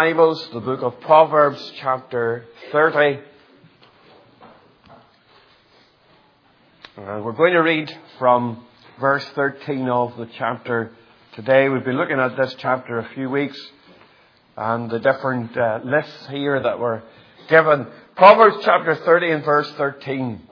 Bibles, the book of Proverbs, chapter 30. And we're going to read from verse 13 of the chapter today. We've been looking at this chapter a few weeks and the different lists here that were given. Proverbs chapter 30 and verse 13.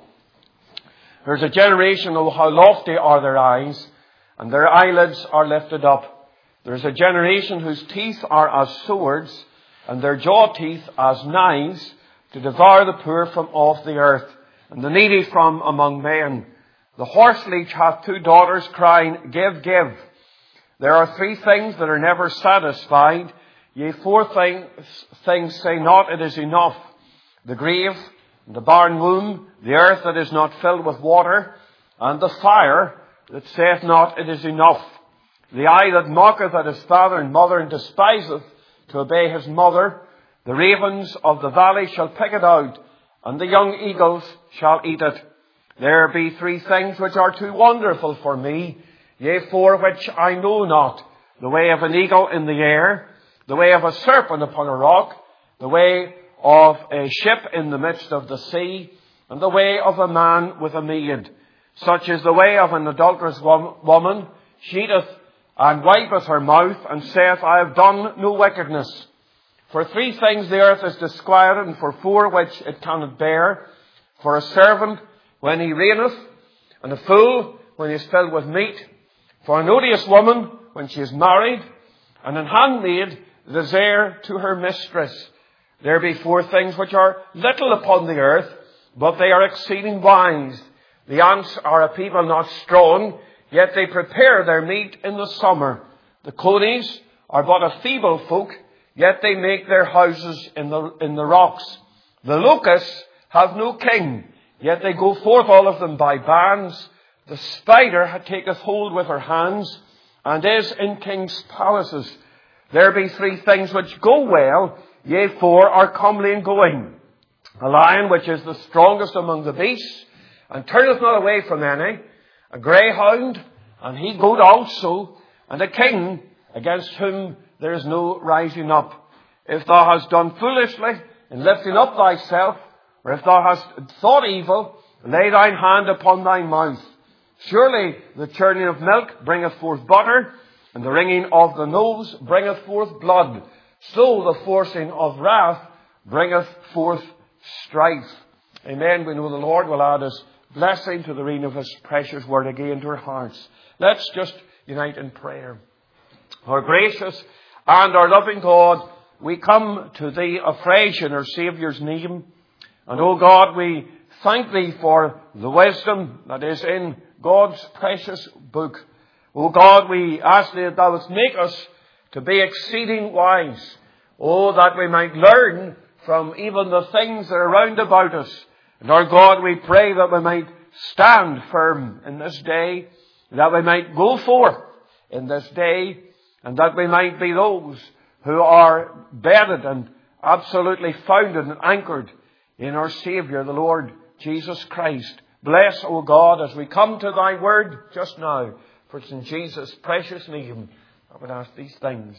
There's a generation, oh, how lofty are their eyes, and their eyelids are lifted up. There's a generation whose teeth are as swords, and their jaw teeth as knives, to devour the poor from off the earth, and the needy from among men. The horse leech hath two daughters, crying, Give, give. There are three things that are never satisfied. Yea, four things say not, it is enough. The grave, and the barren womb, the earth that is not filled with water, and the fire that saith not, it is enough. The eye that mocketh at his father and mother, and despiseth to obey his mother. The ravens of the valley shall pick it out, and the young eagles shall eat it. There be three things which are too wonderful for me, yea, four which I know not. The way of an eagle in the air, the way of a serpent upon a rock, the way of a ship in the midst of the sea, and the way of a man with a maid. Such is the way of an adulterous woman. She eateth and wipeth her mouth, and saith, I have done no wickedness. For three things the earth is disquieted, and for four which it cannot bear. For a servant when he reigneth, and a fool when he is filled with meat. For an odious woman when she is married, and an handmaid that is heir to her mistress. There be four things which are little upon the earth, but they are exceeding wise. The ants are a people not strong, yet they prepare their meat in the summer. The conies are but a feeble folk, yet they make their houses in the rocks. The locusts have no king, yet they go forth all of them by bands. The spider taketh hold with her hands, and is in kings' palaces. There be three things which go well, yea, four are comely in going. A lion which is the strongest among the beasts, and turneth not away from any. A greyhound, and he goat also, and a king against whom there is no rising up. If thou hast done foolishly in lifting up thyself, or if thou hast thought evil, lay thine hand upon thy mouth. Surely the churning of milk bringeth forth butter, and the wringing of the nose bringeth forth blood. So the forcing of wrath bringeth forth strife. Amen. We know the Lord will add his blessing to the reading of his precious word again to our hearts. Let's just unite in prayer. Our gracious and our loving God, we come to thee afresh in our Saviour's name. And, O God, we thank thee for the wisdom that is in God's precious book. O God, we ask thee that thou wouldst make us to be exceeding wise. Oh, that we might learn from even the things that are round about us. And our God, we pray that we might stand firm in this day, that we might go forth in this day, and that we might be those who are bedded and absolutely founded and anchored in our Saviour, the Lord Jesus Christ. Bless, O God, as we come to thy word just now, for it's in Jesus' precious name I would ask these things.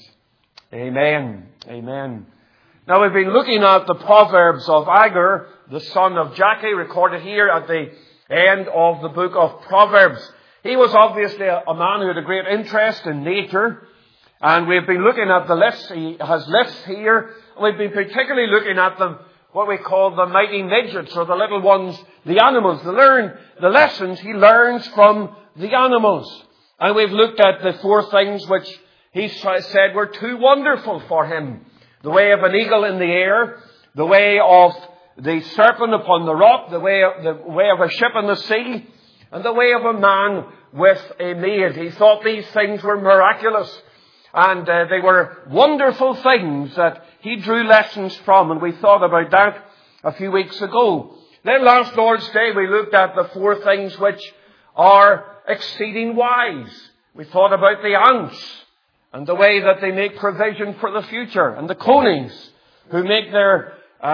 Amen. Amen. Now we've been looking at the Proverbs of Agur, the son of Jakeh, recorded here at the end of the book of Proverbs. He was obviously a man who had a great interest in nature. And we've been looking at the lists. He has lists here. We've been particularly looking at them, what we call the mighty midgets, or the little ones, the animals. The lessons he learns from the animals. And we've looked at the four things which he said were too wonderful for him. The way of an eagle in the air, the way of the serpent upon the rock, the way of a ship in the sea, and the way of a man with a maid. He thought these things were miraculous, and they were wonderful things that he drew lessons from, and we thought about that a few weeks ago. Then last Lord's Day we looked at the four things which are exceeding wise. We thought about the ants, and the way that they make provision for the future, and the conies, who make their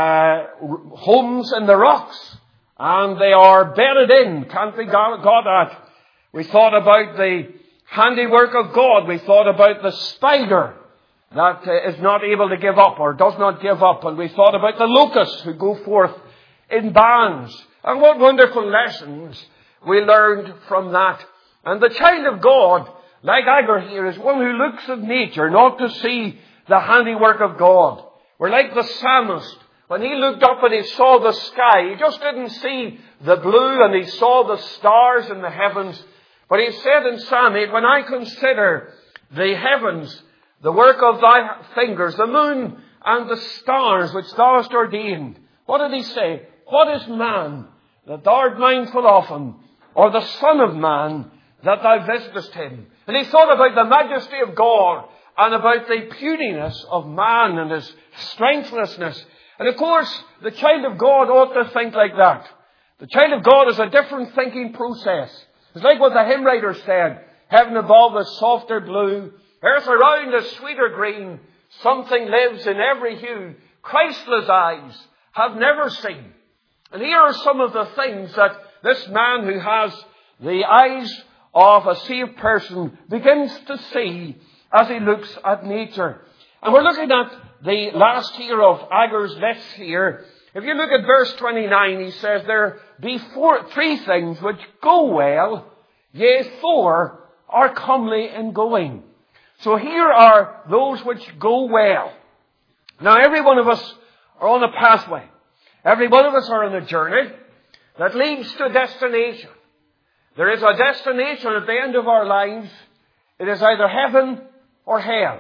homes in the rocks, and they are bedded in, can't be got at. We thought about the handiwork of God. We thought about the spider, that is not able to give up or does not give up. And we thought about the locusts who go forth in bands. And what wonderful lessons we learned from that. And the child of God, like Agur here, is one who looks at nature not to see the handiwork of God. We're like the psalmist. When he looked up and he saw the sky, he just didn't see the blue and he saw the stars in the heavens. But he said in Psalm 8, when I consider the heavens, the work of thy fingers, the moon and the stars which thou hast ordained. What did he say? What is man that thou art mindful of him, or the son of man that thou visitest him? And he thought about the majesty of God and about the puniness of man and his strengthlessness. And of course, the child of God ought to think like that. The child of God is a different thinking process. It's like what the hymn writer said, heaven above is softer blue, earth around is sweeter green, something lives in every hue Christless eyes have never seen. And here are some of the things that this man who has the eyes of a saved person begins to see as he looks at nature. And we're looking at the last here of Agur's list here. If you look at verse 29, he says, there be three things which go well, yea, four are comely in going. So here are those which go well. Now every one of us are on a pathway. Every one of us are on a journey that leads to a destination. There is a destination at the end of our lives. It is either heaven or hell.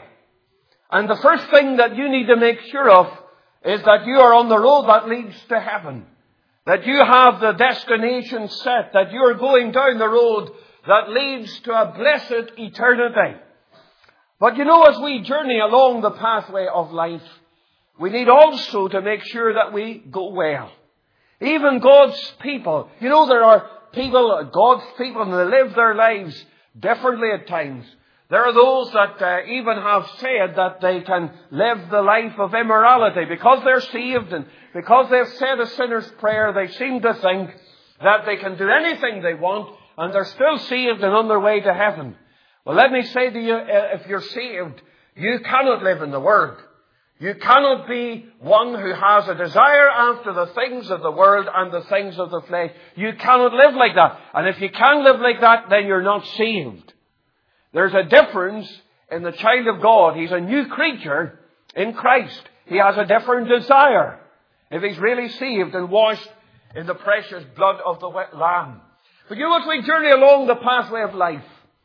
And the first thing that you need to make sure of is that you are on the road that leads to heaven. That you have the destination set. That you are going down the road that leads to a blessed eternity. But you know, as we journey along the pathway of life, we need also to make sure that we go well. Even God's people. You know, there are people, God's people, and they live their lives differently at times. There are those that even have said that they can live the life of immorality because they're saved and because they've said a sinner's prayer. They seem to think that they can do anything they want and they're still saved and on their way to heaven. Well, let me say to you, if you're saved, you cannot live in the world. You cannot be one who has a desire after the things of the world and the things of the flesh. You cannot live like that. And if you can live like that, then you're not saved. There's a difference in the child of God. He's a new creature in Christ. He has a different desire if he's really saved and washed in the precious blood of the Lamb. But you know, as we journey along the pathway of life,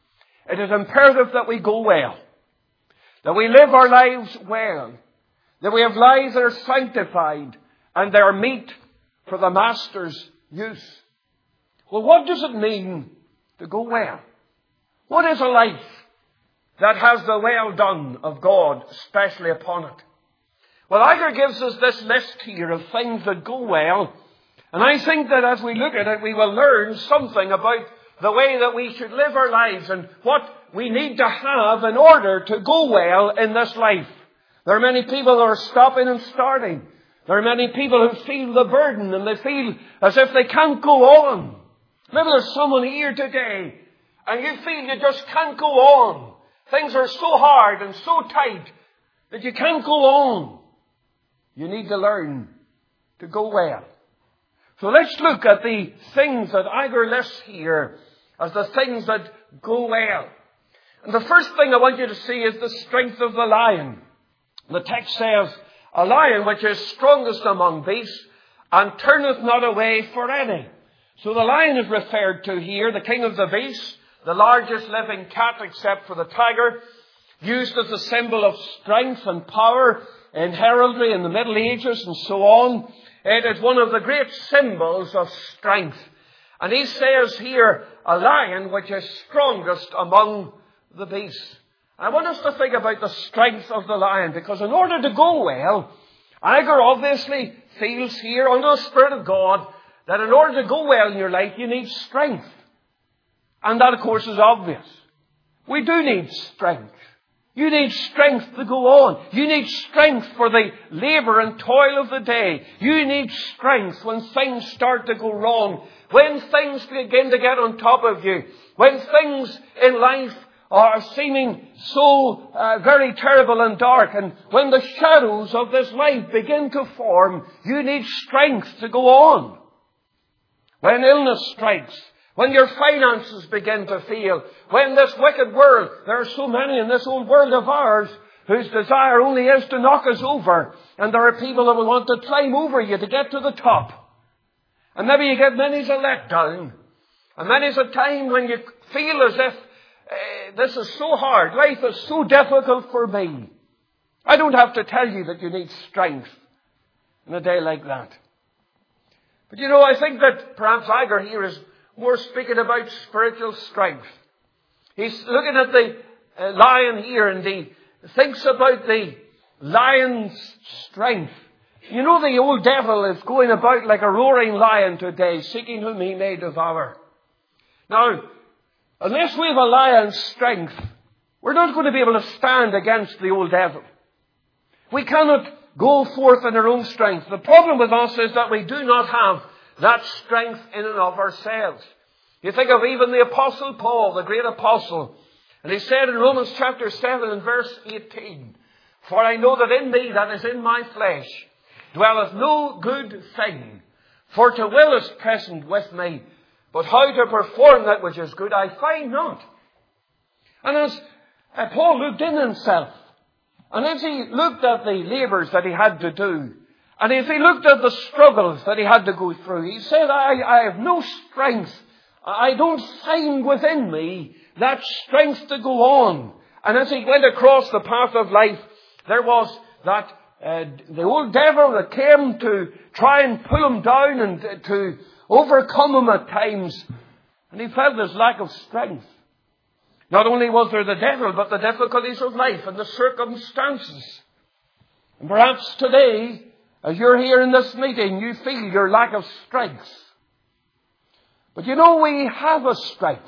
it is imperative that we go well. That we live our lives well. That we have lives that are sanctified and they are meet for the Master's use. Well, what does it mean to go well? What is a life that has the well done of God especially upon it? Well, Agur gives us this list here of things that go well. And I think that as we look at it, we will learn something about the way that we should live our lives and what we need to have in order to go well in this life. There are many people who are stopping and starting. There are many people who feel the burden and they feel as if they can't go on. Maybe there's someone here today and you feel you just can't go on. Things are so hard and so tight that you can't go on. You need to learn to go well. So let's look at the things that Agur lists here as the things that go well. And the first thing I want you to see is the strength of the lion. The text says, a lion which is strongest among beasts and turneth not away for any. So the lion is referred to here, the king of the beasts, the largest living cat except for the tiger, used as a symbol of strength and power in heraldry in the Middle Ages and so on. It is one of the great symbols of strength. And he says here, a lion which is strongest among the beasts. I want us to think about the strength of the lion, because in order to go well, Agur obviously feels here under the Spirit of God that in order to go well in your life, you need strength. And that, of course, is obvious. We do need strength. You need strength to go on. You need strength for the labour and toil of the day. You need strength when things start to go wrong. When things begin to get on top of you. When things in life are seeming so very terrible and dark. And when the shadows of this life begin to form, you need strength to go on. When illness strikes, when your finances begin to fail, when this wicked world, there are so many in this old world of ours whose desire only is to knock us over. And there are people that will want to climb over you to get to the top. And maybe you get many's a letdown. And many's a time when you feel as if this is so hard. Life is so difficult for me. I don't have to tell you that you need strength in a day like that. But you know, I think that perhaps Iger here is more speaking about spiritual strength. He's looking at the lion here and he thinks about the lion's strength. You know, the old devil is going about like a roaring lion today, seeking whom he may devour. Now, unless we have a lion's strength, we're not going to be able to stand against the old devil. We cannot go forth in our own strength. The problem with us is that we do not have that strength in and of ourselves. You think of even the Apostle Paul, the great apostle, and he said in Romans chapter 7 and verse 18, "For I know that in me, that is in my flesh, dwelleth no good thing. For to will is present with me, but how to perform that which is good I find not." And as Paul looked in himself, and as he looked at the labours that he had to do, and if he looked at the struggles that he had to go through, he said, I have no strength. I don't find within me that strength to go on. And as he went across the path of life, there was that the old devil that came to try and pull him down and to overcome him at times. And he felt his lack of strength. Not only was there the devil, but the difficulties of life and the circumstances. And perhaps today, as you're here in this meeting, you feel your lack of strength. But you know, we have a strength.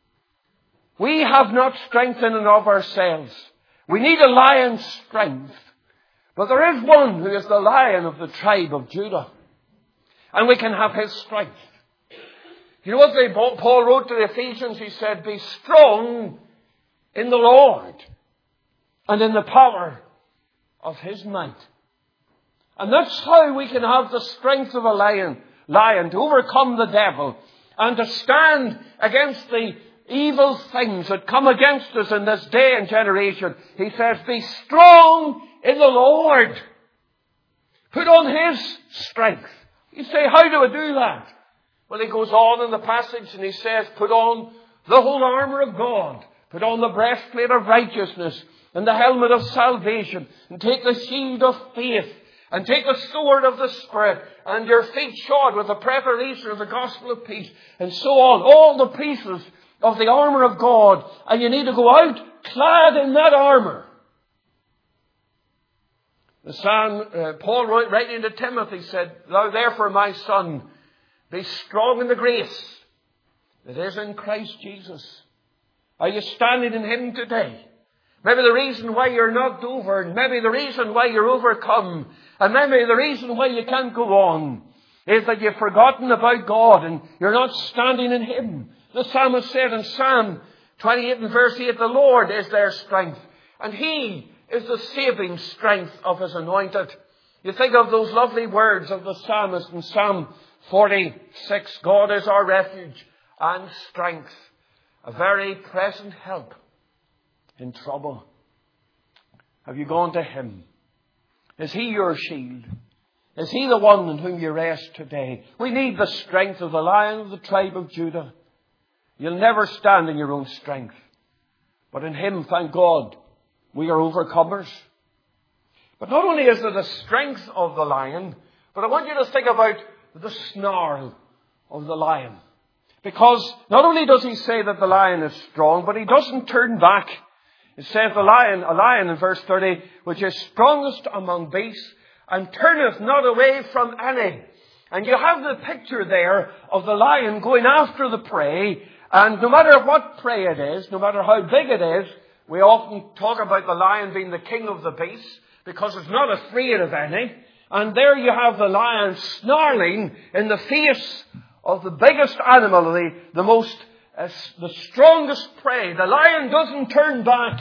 We have not strength in and of ourselves. We need a lion's strength. But there is one who is the Lion of the tribe of Judah. And we can have his strength. You know what Paul wrote to the Ephesians? He said, "Be strong in the Lord and in the power of his might." And that's how we can have the strength of a lion to overcome the devil and to stand against the evil things that come against us in this day and generation. He says, "Be strong in the Lord." Put on his strength. You say, "How do I do that?" Well, he goes on in the passage and he says, "Put on the whole armour of God. Put on the breastplate of righteousness and the helmet of salvation. And take the shield of faith. And take the sword of the Spirit. And your feet shod with the preparation of the gospel of peace." And so on. All the pieces of the armour of God. And you need to go out clad in that armour. The psalm, Paul writing to Timothy said, "Thou therefore, my son, be strong in the grace that is in Christ Jesus." Are you standing in him today? Maybe the reason why you're knocked over, and maybe the reason why you're overcome, and maybe the reason why you can't go on, is that you've forgotten about God and you're not standing in him. The psalmist said in Psalm 28 and verse 8, "The Lord is their strength, and he is the saving strength of his anointed." You think of those lovely words of the psalmist in Psalm 46, "God is our refuge and strength, a very present help in trouble." Have you gone to him? Is he your shield? Is he the one in whom you rest today? We need the strength of the Lion of the tribe of Judah. You'll never stand in your own strength. But in him, thank God, we are overcomers. But not only is there the strength of the lion, but I want you to think about the snarl of the lion. Because not only does he say that the lion is strong, but he doesn't turn back. It says a lion in verse 30, "which is strongest among beasts, and turneth not away from any." And you have the picture there of the lion going after the prey. And no matter what prey it is, no matter how big it is, we often talk about the lion being the king of the beasts, because it's not afraid of any. And there you have the lion snarling in the face of the biggest animal, the most the strongest prey. The lion doesn't turn back.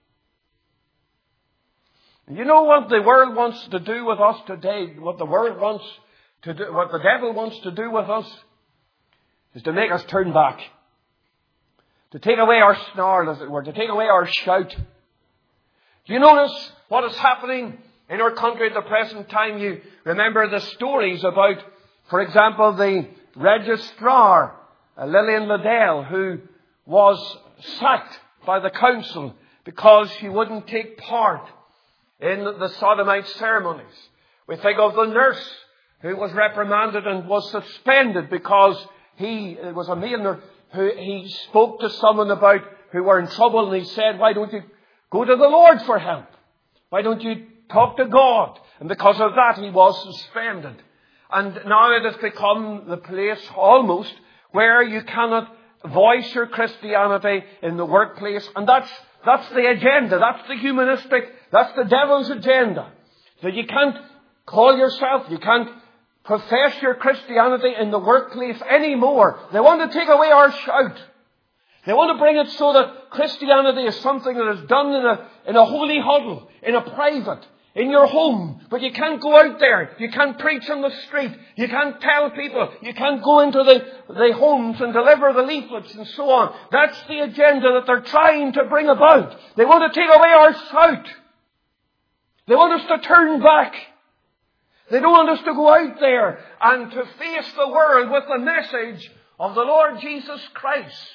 You know what the world wants to do with us today? What the world wants to do, what the devil wants to do with us is to make us turn back. To take away our snarl, as it were. To take away our shout. Do you notice what is happening in our country at the present time? You remember the stories about, for example, the registrar, Lillian Liddell, who was sacked by the council because she wouldn't take part in the sodomite ceremonies. We think of the nurse who was reprimanded and was suspended because it was a male nurse, he spoke to someone about who were in trouble, and he said, "Why don't you go to the Lord for help? Why don't you talk to God?" And because of that, he was suspended. And now it has become the place almost where you cannot voice your Christianity in the workplace. And that's the agenda. That's the humanistic, that's the devil's agenda. That you can't call yourself, you can't profess your Christianity in the workplace anymore. They want to take away our shout. They want to bring it so that Christianity is something that is done in a holy huddle, in a private, in your home. But you can't go out there. You can't preach on the street. You can't tell people. You can't go into the homes and deliver the leaflets and so on. That's the agenda that they're trying to bring about. They want to take away our shout. They want us to turn back. They don't want us to go out there and to face the world with the message of the Lord Jesus Christ.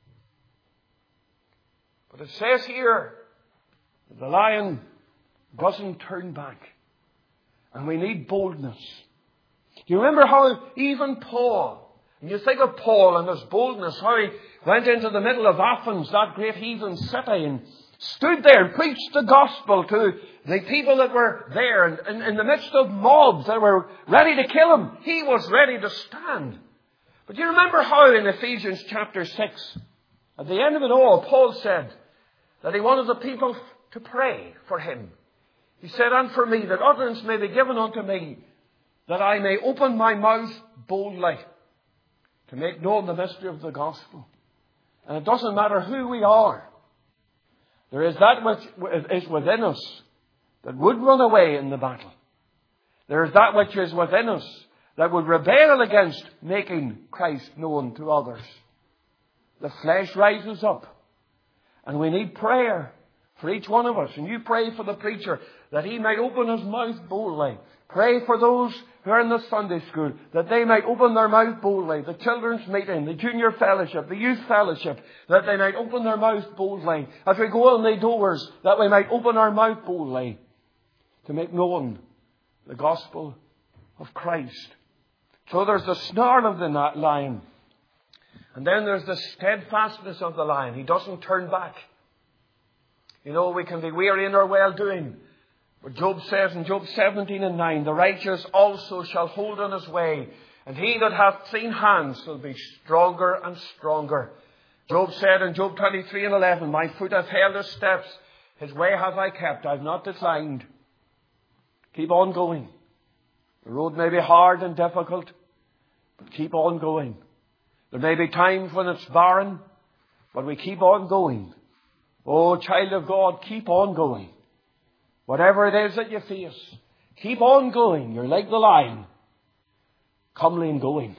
But it says here that the lion doesn't turn back. And we need boldness. Do you remember how even Paul, when you think of Paul and his boldness, how he went into the middle of Athens, that great heathen city, and stood there and preached the gospel to the people that were there, and in the midst of mobs that were ready to kill him, he was ready to stand. But do you remember how in Ephesians chapter 6, at the end of it all, Paul said that he wanted the people to pray for him. He said, "And for me, that utterance may be given unto me, that I may open my mouth boldly to make known the mystery of the gospel." And it doesn't matter who we are. There is that which is within us that would run away in the battle. There is that which is within us that would rebel against making Christ known to others. The flesh rises up. And we need prayer for each one of us. And you pray for the preacher that he might open his mouth boldly. Pray for those who are in the Sunday school that they might open their mouth boldly. The children's meeting, the junior fellowship, the youth fellowship, that they might open their mouth boldly. As we go in the doors, that we might open our mouth boldly to make known the gospel of Christ. So there's the snarl of the lion. And then there's the steadfastness of the lion. He doesn't turn back. You know, we can be weary in our well-doing. But Job says in Job 17:9, "The righteous also shall hold on his way, and he that hath clean hands shall be stronger and stronger." Job said in Job 23:11, "My foot hath held his steps, his way have I kept, I have not declined." Keep on going. The road may be hard and difficult, but keep on going. There may be times when it's barren, but we keep on going. Oh, child of God, keep on going. Whatever it is that you face, keep on going. You're like the lion, comely and going.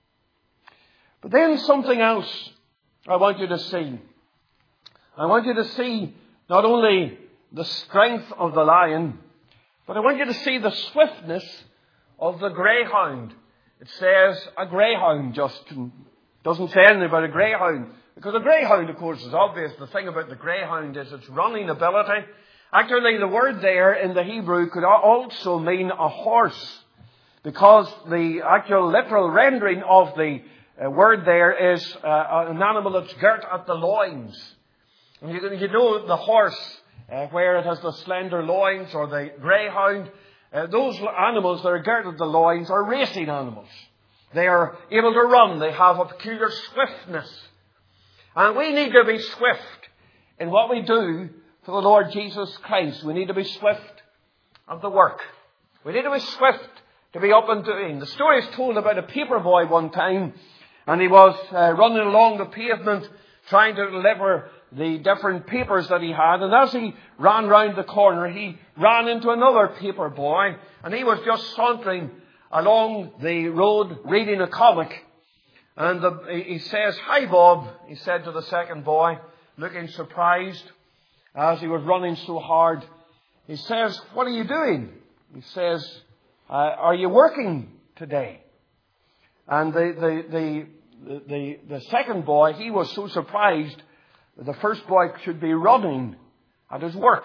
But then something else I want you to see. I want you to see not only the strength of the lion, but I want you to see the swiftness of the greyhound. It says a greyhound, just doesn't say anything about a greyhound. Because a greyhound, of course, is obvious. The thing about the greyhound is its running ability. Actually, the word there in the Hebrew could also mean a horse. Because the actual literal rendering of the word there is an animal that's girt at the loins. And you know the horse, where it has the slender loins, or the greyhound. Those animals that are girt at the loins are racing animals. They are able to run. They have a peculiar swiftness. And we need to be swift in what we do for the Lord Jesus Christ. We need to be swift of the work. We need to be swift to be up and doing. The story is told about a paper boy one time And he was running along the pavement trying to deliver the different papers that he had. And as he ran round the corner, he ran into another paper boy. And he was just sauntering along the road reading a comic. And he says, "Hi, Bob," he said to the second boy, looking surprised as he was running so hard. He says, "What are you doing?" He says, "Are you working today?" And the second boy, he was so surprised that the first boy should be running at his work.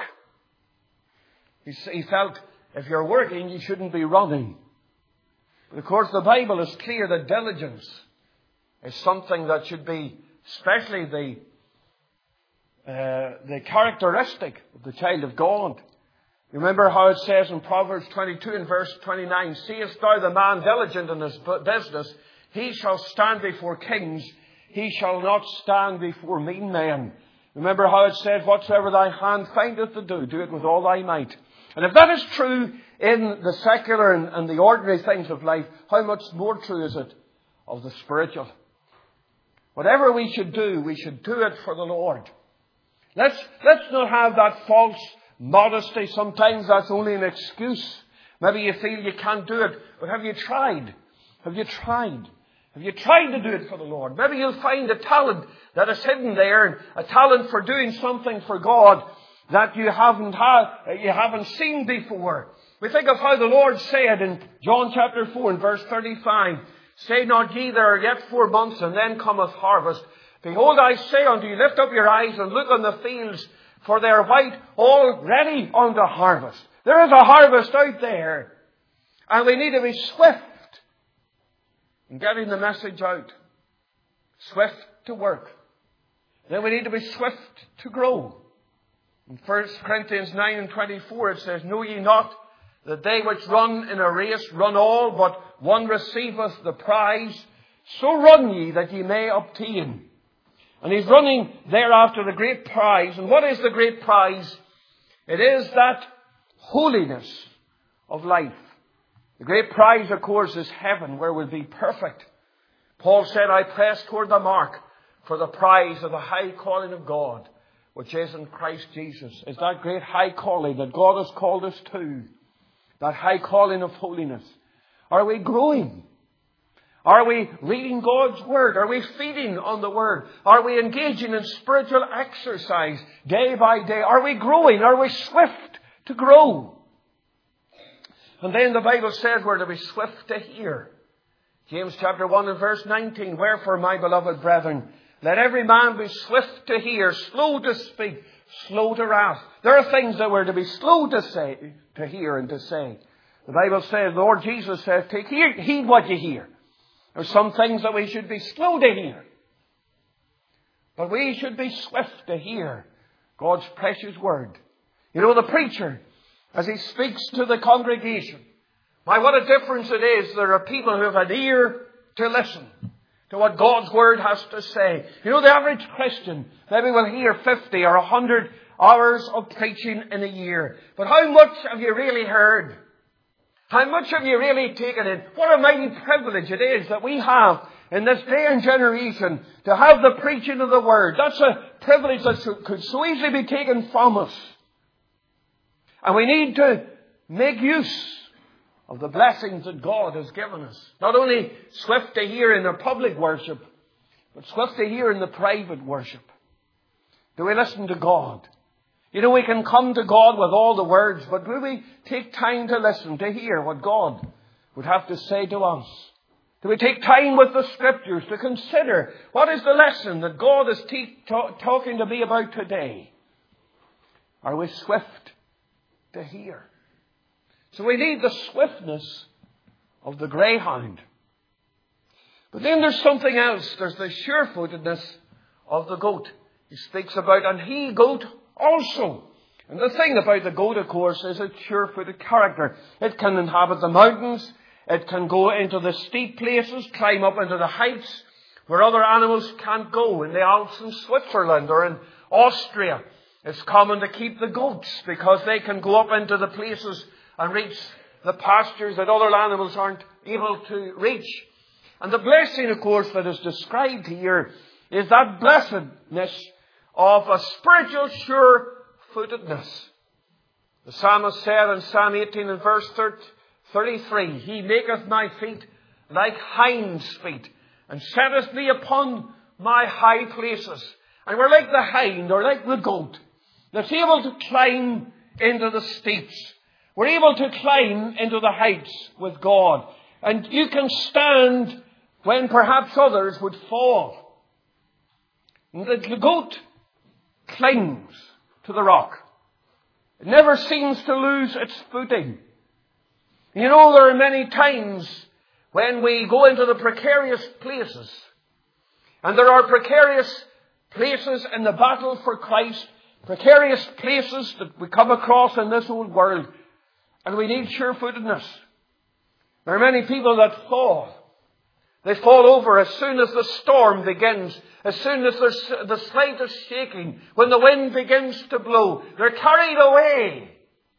He felt, if you're working, you shouldn't be running. But of course, the Bible is clear that diligence is something that should be, especially the characteristic of the child of God. You remember how it says in Proverbs 22 and verse 29, "Seest thou the man diligent in his business, he shall stand before kings, he shall not stand before mean men." Remember how it says, "Whatsoever thy hand findeth to do, do it with all thy might." And if that is true in the secular and the ordinary things of life, how much more true is it of the spiritual? Whatever we should do it for the Lord. Let's not have that false modesty. Sometimes that's only an excuse. Maybe you feel you can't do it, but have you tried? Have you tried? Have you tried to do it for the Lord? Maybe you'll find a talent that is hidden there, a talent for doing something for God that you haven't seen before. We think of how the Lord said in John chapter 4 and verse 35, "Say not ye, there are yet 4 months, and then cometh harvest. Behold, I say unto you, lift up your eyes and look on the fields, for they are white already unto harvest." There is a harvest out there. And we need to be swift in getting the message out. Swift to work. Then we need to be swift to grow. In 1 Corinthians 9 and 24 it says, "Know ye not that they which run in a race run all, but one receiveth the prize? So run ye that ye may obtain." And he's running there after the great prize. And what is the great prize? It is that holiness of life. The great prize, of course, is heaven, where we'll be perfect. Paul said, "I press toward the mark for the prize of the high calling of God, which is in Christ Jesus." It's that great high calling that God has called us to. That high calling of holiness. Are we growing? Are we reading God's Word? Are we feeding on the Word? Are we engaging in spiritual exercise day by day? Are we growing? Are we swift to grow? And then the Bible says we're to be swift to hear. James chapter 1 and verse 19, "Wherefore, my beloved brethren, let every man be swift to hear, slow to speak, slow to wrath." There are things that we're to be slow to say, to hear and to say. The Bible says, the Lord Jesus says, "Take heed what you hear." There's some things that we should be slow to hear. But we should be swift to hear God's precious word. You know, the preacher, as he speaks to the congregation, my, what a difference it is. There are people who have an ear to listen to what God's word has to say. You know, the average Christian maybe will hear 50 or 100 hours of preaching in a year. But how much have you really heard? How much have you really taken in? What a mighty privilege it is that we have in this day and generation to have the preaching of the Word. That's a privilege that could so easily be taken from us. And we need to make use of the blessings that God has given us. Not only swift to hear in the public worship, but swift to hear in the private worship. Do we listen to God? You know, we can come to God with all the words, but will we take time to listen, to hear what God would have to say to us? Do we take time with the Scriptures to consider what is the lesson that God is talking to me about today? Are we swift to hear? So we need the swiftness of the greyhound. But then there's something else. There's the sure-footedness of the goat. He speaks about an he-goat also. And the thing about the goat, of course, is its sure-footed character. It can inhabit the mountains. It can go into the steep places, climb up into the heights where other animals can't go. In the Alps in Switzerland or in Austria, it's common to keep the goats because they can go up into the places and reach the pastures that other animals aren't able to reach. And the blessing, of course, that is described here is that blessedness of a spiritual sure-footedness. The psalmist said in Psalm 18 and verse 33, He maketh my feet like hinds' feet, and setteth me upon my high places. And we're like the hind, or like the goat, that's able to climb into the steeps. We're able to climb into the heights with God. And you can stand when perhaps others would fall. And the goat clings to the rock. It never seems to lose its footing. You know, there are many times when we go into the precarious places. And there are precarious places in the battle for Christ. Precarious places that we come across in this old world. And we need sure-footedness. There are many people that fall. They fall over as soon as the storm begins. As soon as there's the slightest shaking. When the wind begins to blow. They're carried away.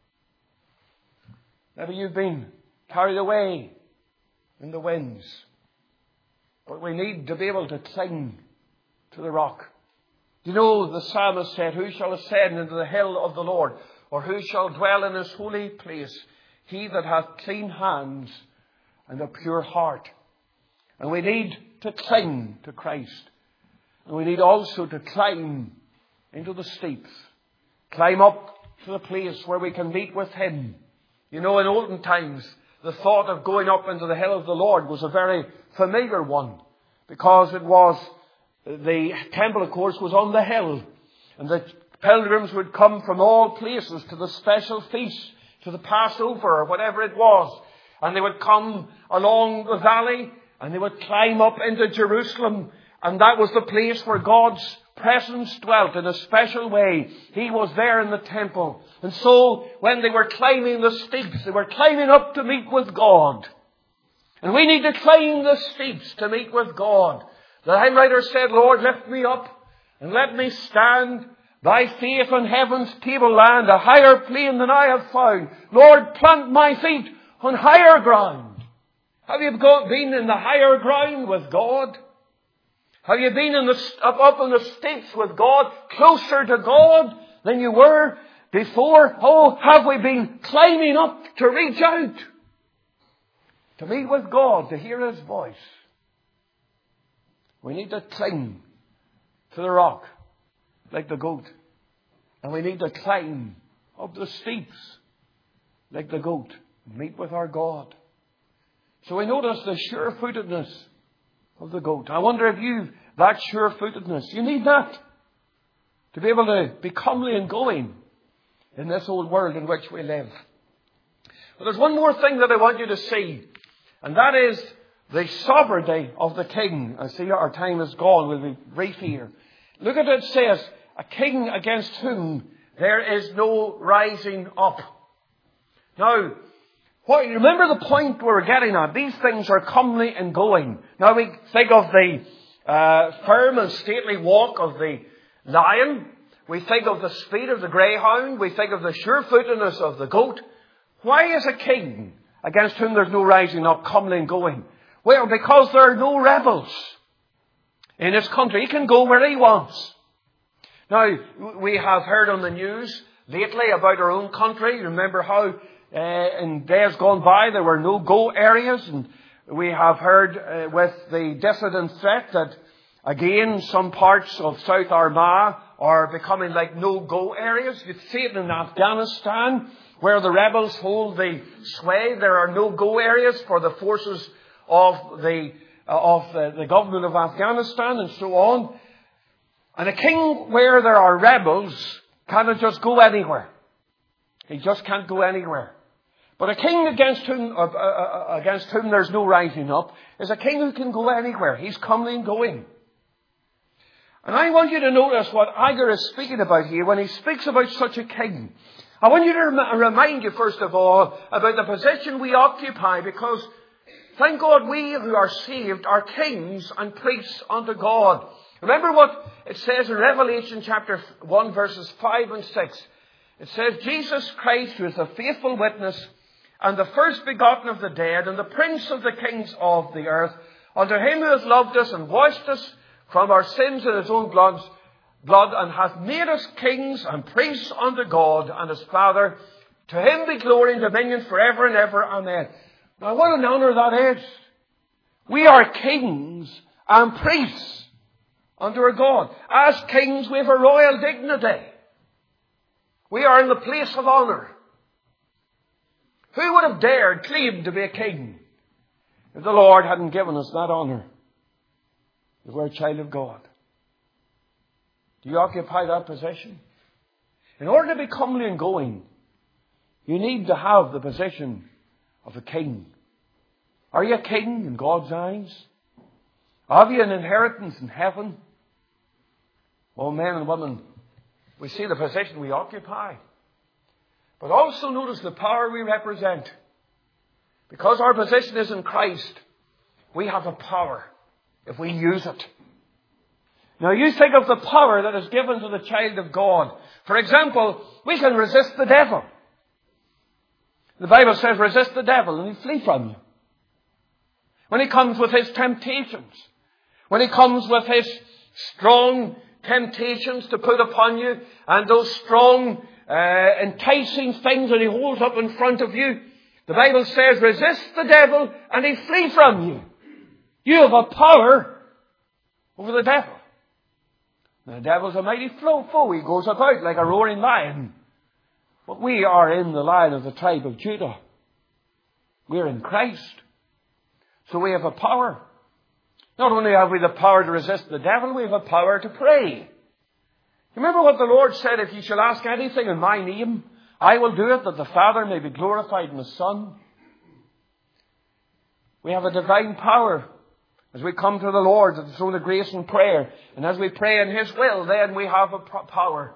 Maybe you've been carried away in the winds. But we need to be able to cling to the rock. You know, the psalmist said, Who shall ascend into the hill of the Lord? Or who shall dwell in his holy place? He that hath clean hands and a pure heart. And we need to cling to Christ. And we need also to climb into the steeps. Climb up to the place where we can meet with Him. You know, in olden times, the thought of going up into the hill of the Lord was a very familiar one. Because it was, the temple, of course, was on the hill. And the pilgrims would come from all places to the special feast, to the Passover or whatever it was. And they would come along the valley and they would climb up into Jerusalem. And that was the place where God's presence dwelt in a special way. He was there in the temple. And so when they were climbing the steeps, they were climbing up to meet with God. And we need to climb the steeps to meet with God. The hymn writer said, Lord, lift me up and let me stand by faith on heaven's tableland, a higher plane than I have found. Lord, plant my feet on higher ground. Have you been in the higher ground with God? Have you been up in the steeps with God, closer to God than you were before? Oh, have we been climbing up to reach out, to meet with God, to hear His voice? We need to cling to the rock like the goat. And we need to climb up the steeps like the goat and meet with our God. So we notice the sure-footedness of the goat. I wonder if you've that sure-footedness. You need that to be able to be comely and going in this old world in which we live. But there's one more thing that I want you to see. And that is the sovereignty of the king. I see our time is gone. We'll be brief here. Look at it. It says, a king against whom there is no rising up. Now, remember the point we're getting at. These things are comely and going. Now we think of the firm and stately walk of the lion. We think of the speed of the greyhound. We think of the sure-footedness of the goat. Why is a king against whom there's no rising up comely and going? Well, because there are no rebels in his country. He can go where he wants. Now, we have heard on the news lately about our own country. Remember how in days gone by there were no-go areas, and we have heard with the dissident threat that again some parts of South Armagh are becoming like no-go areas. You see it in Afghanistan where the rebels hold the sway. There are no-go areas for the forces of the government of Afghanistan and so on. And a king where there are rebels cannot just go anywhere. He just can't go anywhere. But a king against whom there's no rising up is a king who can go anywhere. He's comely and going. And I want you to notice what Agur is speaking about here when he speaks about such a king. I want you to remind you, first of all, about the position we occupy, because thank God we who are saved are kings and priests unto God. Remember what it says in Revelation chapter 1 verses 5 and 6. It says, Jesus Christ, who is a faithful witness and the first begotten of the dead and the prince of the kings of the earth, Unto him who hath loved us and washed us from our sins in his own blood, and hath made us kings and priests unto God and his Father, to him be glory and dominion forever and ever. Amen. Now what an honour that is. We are kings and priests unto our God. As kings we have a royal dignity. We are in the place of honour. Who would have dared claim to be a king if the Lord hadn't given us that honour? If we're a child of God. Do you occupy that position? In order to be comely and going, you need to have the position of a king. Are you a king in God's eyes? Have you an inheritance in heaven? Oh, men and women, we see the position we occupy. But also notice the power we represent. Because our position is in Christ, we have a power if we use it. Now you think of the power that is given to the child of God. For example, we can resist the devil. The Bible says resist the devil and he'll flee from you. When he comes with his temptations, when he comes with his strong temptations to put upon you, and those strong enticing things that he holds up in front of you, the Bible says resist the devil and he'll flee from you. You have a power over the devil. The devil's a mighty foe. He goes about like a roaring lion. But we are in the line of the tribe of Judah. We're in Christ. So we have a power. Not only have we the power to resist the devil, we have a power to pray. Remember what the Lord said, if you shall ask anything in my name, I will do it, that the Father may be glorified in the Son. We have a divine power. As we come to the Lord at the throne of grace and prayer, and as we pray in his will, then we have a power.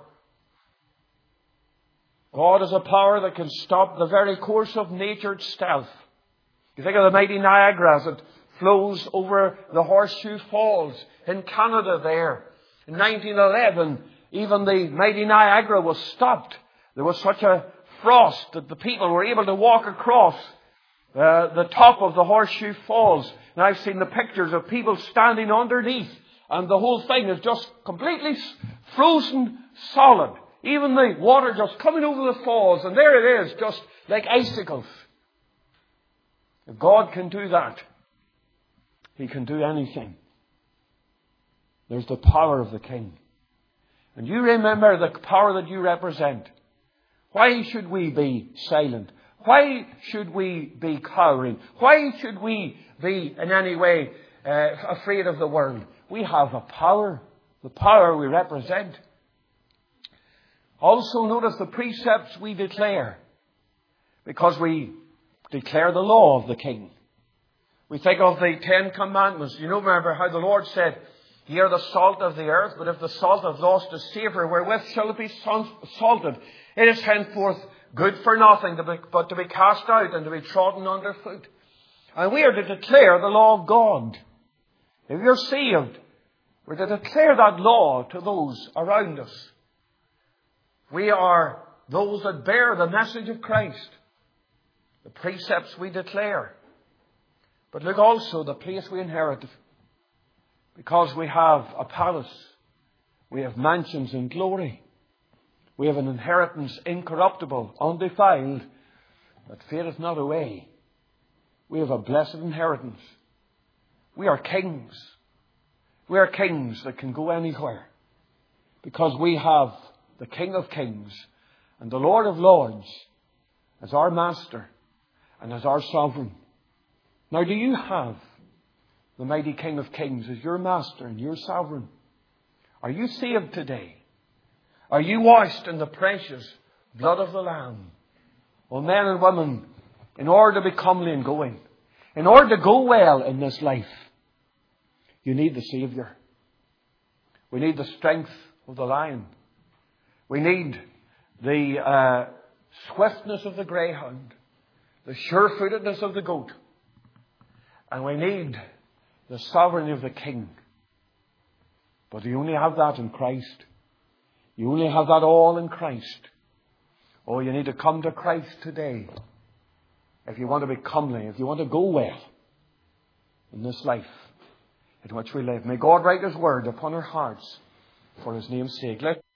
God is a power that can stop the very course of nature itself. You think of the mighty Niagara as it flows over the Horseshoe Falls in Canada there. In 1911, even the mighty Niagara was stopped. There was such a frost that the people were able to walk across the top of the Horseshoe Falls. And I've seen the pictures of people standing underneath, and the whole thing is just completely frozen solid. Even the water just coming over the falls, and there it is, just like icicles. If God can do that, he can do anything. There's the power of the King. And you remember the power that you represent. Why should we be silent? Why should we be cowering? Why should we be in any way afraid of the world? We have a power. The power we represent. Also notice the precepts we declare. Because we declare the law of the King. We think of the 10 Commandments. You know, remember how the Lord said, ye are the salt of the earth, but if the salt hath lost its savour, wherewith shall it be salted? It is henceforth good for nothing but to be cast out and to be trodden under foot. And we are to declare the law of God. If you're saved, we're to declare that law to those around us. We are those that bear the message of Christ. The precepts we declare. But look also the place we inherited. Because we have a palace. We have mansions in glory. We have an inheritance incorruptible, undefiled, that fadeth not away. We have a blessed inheritance. We are kings. We are kings that can go anywhere. Because we have the King of Kings and the Lord of Lords as our Master and as our Sovereign. Now, do you have the mighty King of Kings as your Master and your Sovereign? Are you saved today? Are you washed in the precious blood of the Lamb? Well, men and women, in order to be comely and going, in order to go well in this life, you need the Saviour. We need the strength of the lion. We need the swiftness of the greyhound, the sure-footedness of the goat. And we need the sovereignty of the King. But you only have that in Christ. You only have that all in Christ. Oh, you need to come to Christ today. If you want to be comely, if you want to go well in this life. in which we live. May God write His word upon our hearts for His name's sake.